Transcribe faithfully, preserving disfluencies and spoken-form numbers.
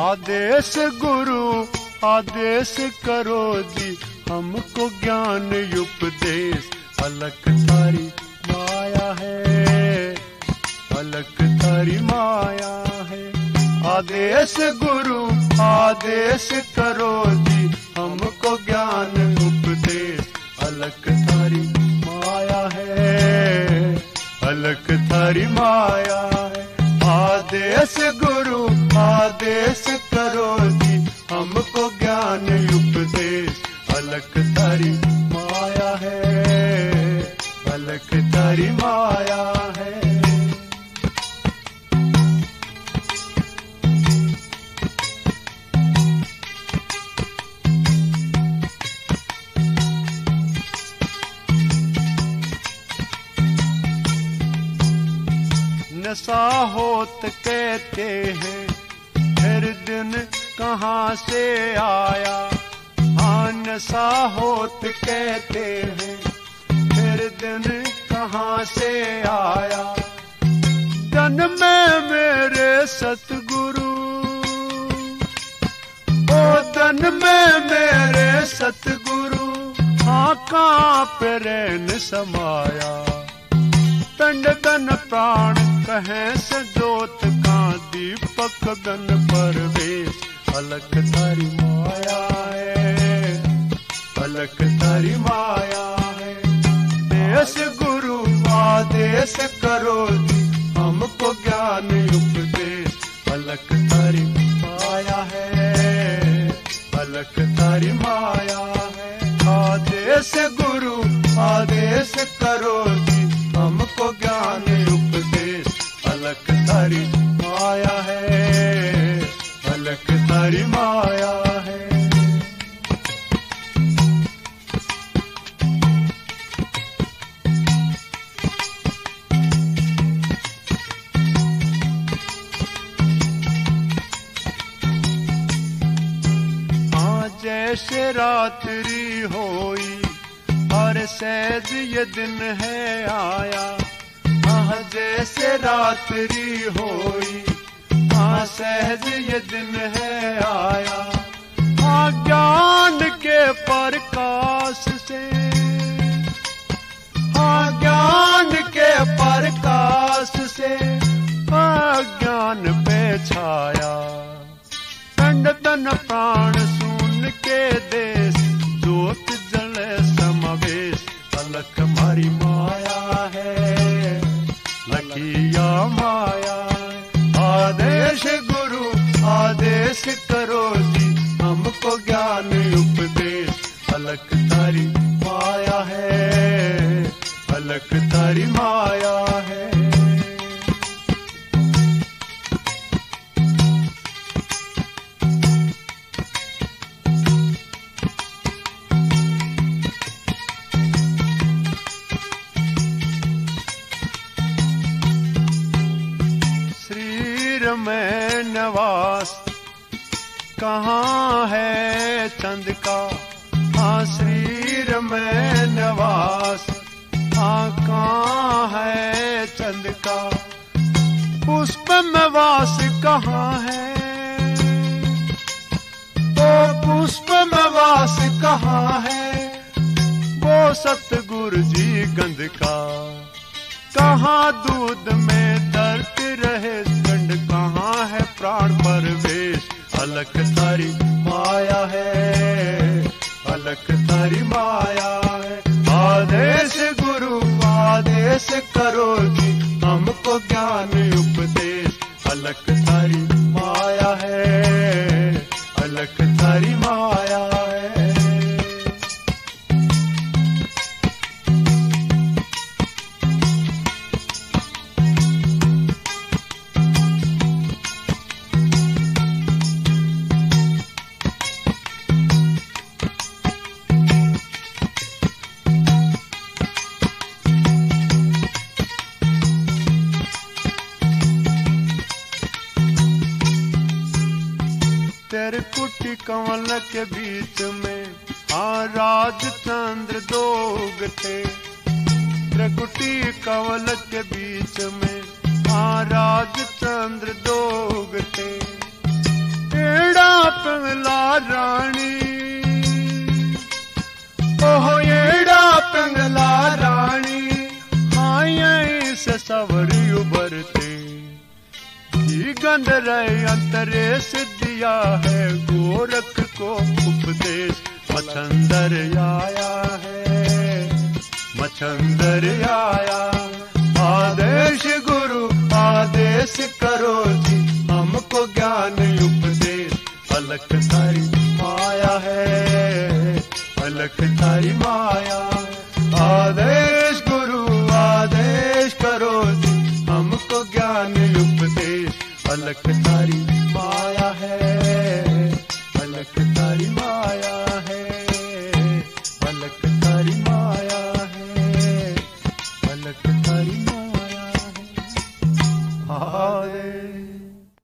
आदेश गुरु आदेश करो जी, हमको ज्ञान उपदेश। अलख थारी माया है, अलख थारी माया है। आदेश गुरु आदेश करो जी, हमको ज्ञान उपदेश। अलख थारी माया है, अलख थारी माया है। आदेश गुरु आदेश करो जी, हमको ज्ञान उपदेश। अलख थारी माया है, अलख थारी माया है। नशा होत कहते हैं, फिर दिन कहाँ से आया। हाँ नशा होत कहते हैं, फिर दिन कहाँ से आया। तन में मेरे सतगुरु, ओ तन में मेरे सतगुरु, हाँ कहाँ पे रैन समाया। पिंड तन प्राण कहे से जोत का, दीपक गन परवेश। अलख थारी माया है, अलख थारी माया है। देश गुरु आदेश करो जी, हमको ज्ञान उपदेश। अलख थारी माया है, अलख थारी माया है। आदेश गुरु आदेश करो जी, हमको ज्ञान उपदेश। अलख थारी माया है, अलख थारी माया है। हाँ जैसे रात्रि होई, हर सहज ये दिन है आया। हाँ जैसे रात्रि होई, हाँ सहज ये दिन है आया। हाँ ज्ञान के प्रकाश से, हाँ ज्ञान के प्रकाश से अज्ञान पे छाया। कंड तन प्राण सुन के देश, ज्योत जले समावेश। अलख मारी माया है, लखिया माया। आदेश गुरु आदेश करो जी, हमको ज्ञान उपदेश। अलख थारी माया है, अलख थारी माया है। में नवास कहाँ है चंद का। हाँ शरीर में नवास, हाँ कहाँ है चंद का। पुष्प में वास कहाँ है, ओ पुष्प में वास कहाँ है। वो सतगुरु जी गंध का, कहाँ दूध में तरती रहे गंड। कहाँ है प्राण परवेश। अलख थारी माया है, अलख थारी माया है। आदेश गुरु आदेश करो जी, हमको ज्ञान उपदेश। अलख थारी माया है, अलख थारी माया है। तेरे कुटी कमल के बीच में, हाँ राजचंद्र दोग थे। त्रिकुटी कमल के बीच में, हाँ राजचंद्र दोग थे। एड़ा पिंगला रानी, ओहो एड़ा पिंगला रानी, हाँ यहीं से सवरी उबरते की गंध रहे अंतरे से दिया है गोरख को उपदेश। मच्छंदर आया है, मच्छंदर आया, आदेश गुरु आदेश करो जी, हमको ज्ञान उपदेश। अलख थारी माया है, अलख थारी माया, आदेश गुरु आदेश करो जी, हमको ज्ञान उपदेश। अलख थारी माया है, अलख थारी माया।